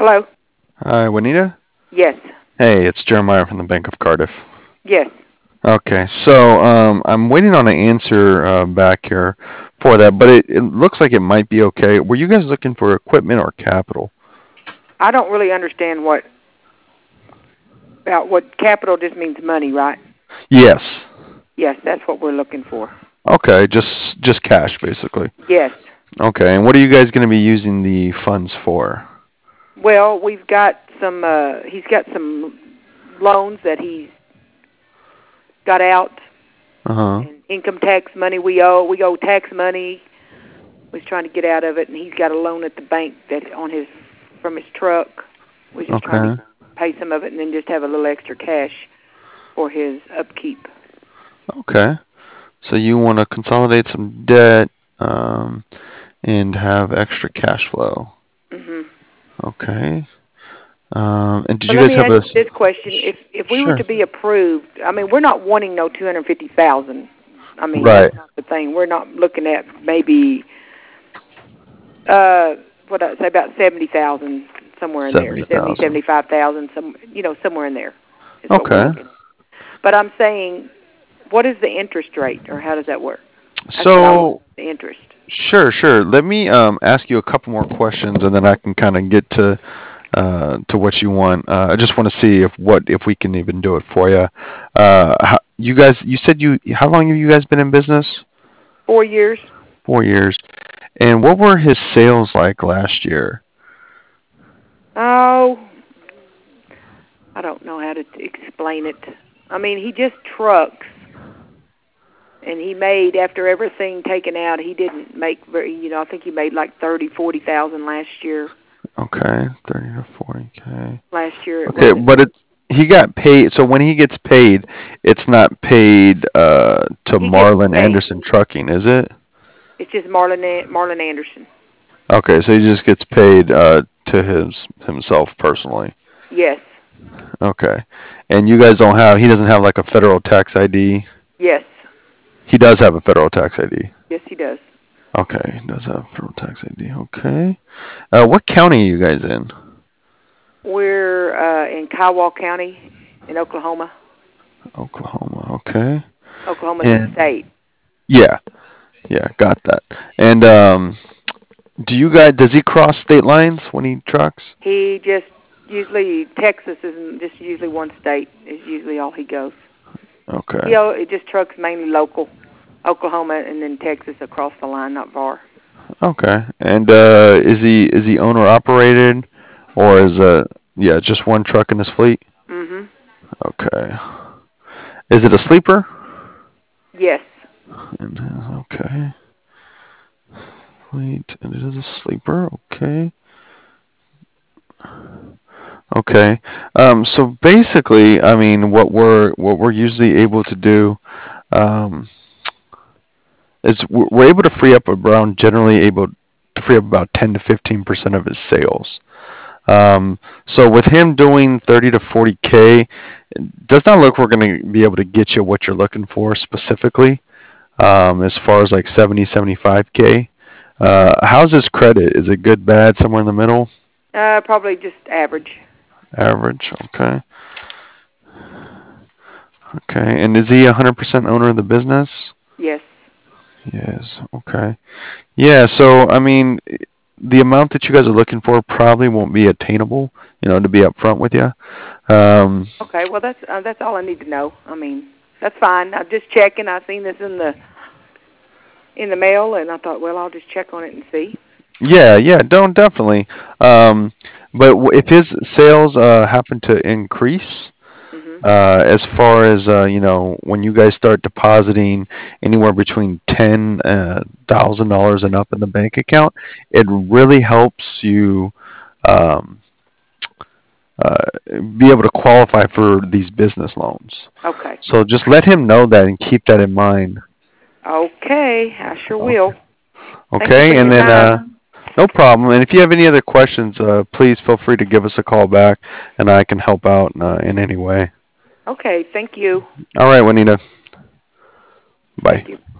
Hello? Hi, Juanita. Yes. Hey, it's Jeremiah from the Bank of Cardiff. Yes. Okay, so I'm waiting on an answer back here for that, but it looks like it might be okay. Were you guys looking for equipment or capital? I don't really understand what capital just means money, right? Yes. Yes, that's what we're looking for. Okay, just cash basically. Yes. Okay, and what are you guys going to be using the funds for? Well, we've got some he's got some loans that he's got out Uh-huh. and income tax money we owe. We owe tax money. We're trying to get out of it, and he's got a loan at the bank that from his truck. We're just trying Okay. to pay some of it and then just have a little extra cash for his upkeep. Okay. So you want to consolidate some debt um, and have extra cash flow. Mhm. Okay. And did But you let guys me have ask a? you this question: If we were Sure. to be approved, I mean, we're not wanting no 250,000. I mean, Right. that's not the thing. We're not looking at maybe what I say about 70,000 somewhere in there, 70, 70,000. 75,000, somewhere in there is what we're Okay. looking. But I'm saying, what is the interest rate, or how does that work? That's what I want. So The interest. sure. Let me ask you a couple more questions, and then I can kind of get to what you want. I just want to see if we can even do it for you. You guys, you said how long have you guys been in business? 4 years. 4 years. And what were his sales like last year? Oh, I don't know how to explain it. I mean, he just trucks. And he made, after everything taken out, he didn't make I think he made like 40,000 last year. Okay, 30 to 40K. Last year it Okay, was. but he got paid. So when he gets paid, it's not paid to He gets Marlin paid. Anderson Trucking, is it? It's just Marlon Anderson. Okay, so he just gets paid to himself personally. Yes. Okay, and you guys don't have. He doesn't have like a federal tax ID. Yes. He does have a federal tax ID. Yes, he does. Okay, he does have a federal tax ID. Okay, what county are you guys in? We're in Kiowa County in Oklahoma. Oklahoma. Okay, Oklahoma's a and state. yeah, yeah, got that. And does he cross state lines when he trucks? He just usually, Texas isn't just usually one state is usually all he goes. Okay. He just trucks mainly local. Oklahoma and then Texas across the line, not far. Okay. And is he owner operated or is yeah, just one truck in his fleet? Mhm. Okay. Is it a sleeper? Yes. Okay. Fleet and it is a sleeper. Okay. Okay. So basically, I mean, what we're usually able to do um, is we're able to free up around generally able to free up about 10 to 15% of his sales. So with him doing 30 to 40K, it does not look we're going to be able to get you what you're looking for specifically. As far as like 70, 75K. How's his credit? Is it good, bad, somewhere in the middle? Probably just average. Average. Okay. Okay. And is he 100% owner of the business? Yes. Yes. Okay. Yeah. So I mean, the amount that you guys are looking for probably won't be attainable. To be upfront with you. Um, Okay. Well, that's all I need to know. I mean, that's fine. I'm just checking. I seen this in the mail, and I thought, well, I'll just check on it and see. yeah. Don't definitely. Um, but if his sales happen to increase, Mhm. as far as when you guys start depositing anywhere between $10,000 and up in the bank account, it really helps you um, uh, be able to qualify for these business loans. Okay. So just let him know that and keep that in mind. Okay. I sure will. Okay. Thank you for Okay, and your then time. no problem. And if you have any other questions, please feel free to give us a call back, and I can help out in any way. Okay. Thank you. All right, Juanita. Bye. Thank you.